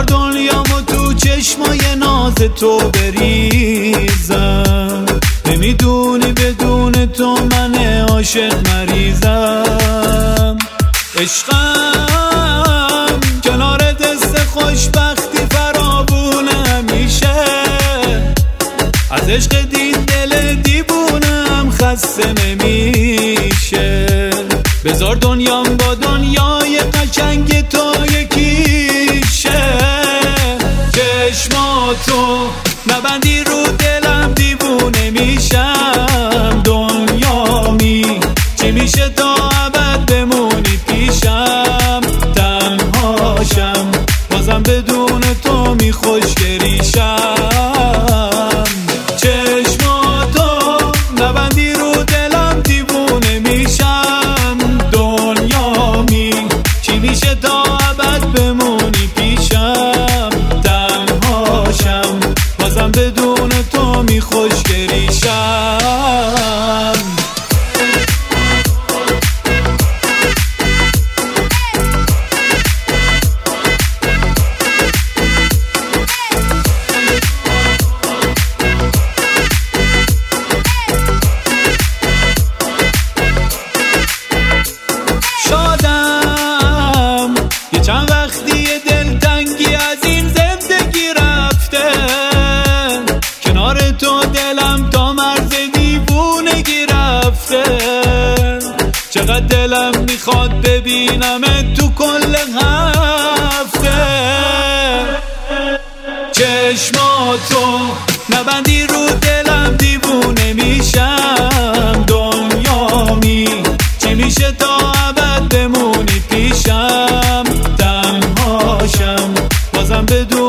بذار دنیامو تو چشمای ناز تو بریزم. نمیدونی بدون تو من عاشق مریضم. عشقم کنار دست خوشبختی فراوونه میشه. از عشق دین دل دیوونم خسته نمیشه. بذار دنیام با دنیای قشنگ تو یکیشه. چشماتو نبندی رو دلم دیوونه میشم. دنیامی چی میشه تا ابد بمونی پیشم. تنهاشم بازم بدون تو میخوشگریشم. چشماتو نبندی رو دلم دیوونه میشم. دنیامی چی میشه تا ابد بمونی پیشم. تنهاشم بازم بدون تو میخوشگریشم. شادم یه چند وقتی دلتنگی از این زندگی رفته. کنار تو دلم تا مرز دیوونگی رفته. چقدر دلم میخواد ببینم تو کل هفته. چشماتو نبندی رو دلم دیوونه میشم. دنیامی چی میشه تا ابد بمونی پیشم. تنهاشم بازم بدون